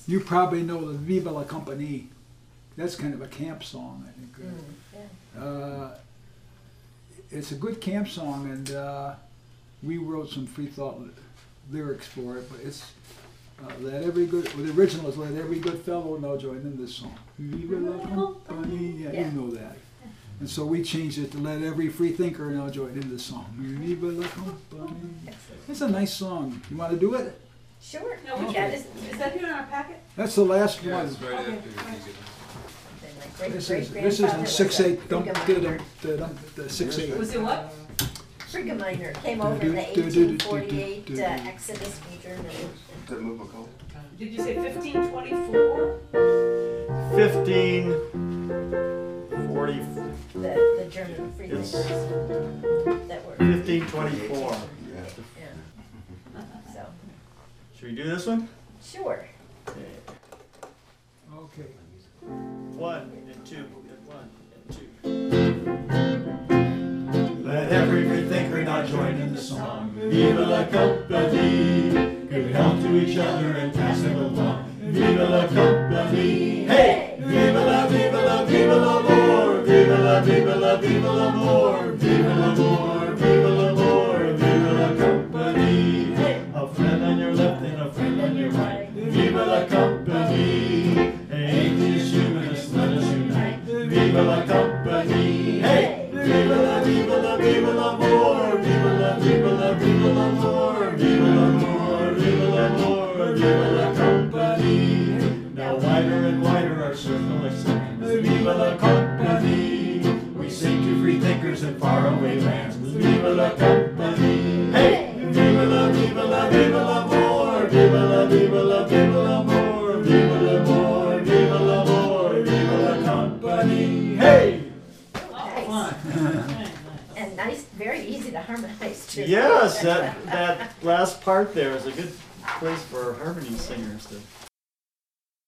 You probably know the Viva la Compagnie. That's kind of a camp song, I think. It's a good camp song, and we wrote some free thought lyrics for it. But it's the original is "Let every good fellow know" join in this song. Viva la Compagnie. Yeah, you know that. And so we changed it to "Let every free thinker know" join in this song. Viva la Compagnie. It's a nice song. You want to do it? Sure. No, we Yeah, can't. Is that here in our packet? That's the last Yeah, one. it's right after the music. This is in 6/8. Don't get them. The 6/8. Was it what? Frigga Minor came over in the 1848 Exodus from Germany. That move McCall? Did you say 1524? 1540, The German freethinkers Yes. that were. 1524. Yeah. So, Should we do this one? sure. Okay. Okay. 1 and 2 and 1 and 2. Let every free thinker now join in the song. Viva la compagnie, give help to each other and pass it along. Viva la compagnie, hey! Viva la, viva la, viva l'amour! Viva la, viva la, viva l'amour! Viva l'amour, viva l'amour! Viva la compagnie, a friend on your left and a friend on your right. Viva la compagnie, atheist, humanist, let us unite. Viva la compagnie, hey! Viva la, viva la, viva l'amour! Viva la, viva la, viva l'amour! Viva l'amour, viva l'amour! Viva la compagnie! Now wider and wider our circle extends. Viva la compagnie! We sing to free thinkers in faraway lands. Viva la compagnie! Hey! Viva la, viva la, viva l'amour! Viva la, viva la, viva l'amour! Viva l'amour, viva l'amour! Viva la compagnie! Hey! Nice. And nice, very easy to harmonize too. Yes, that last part there is a good place for harmony singers to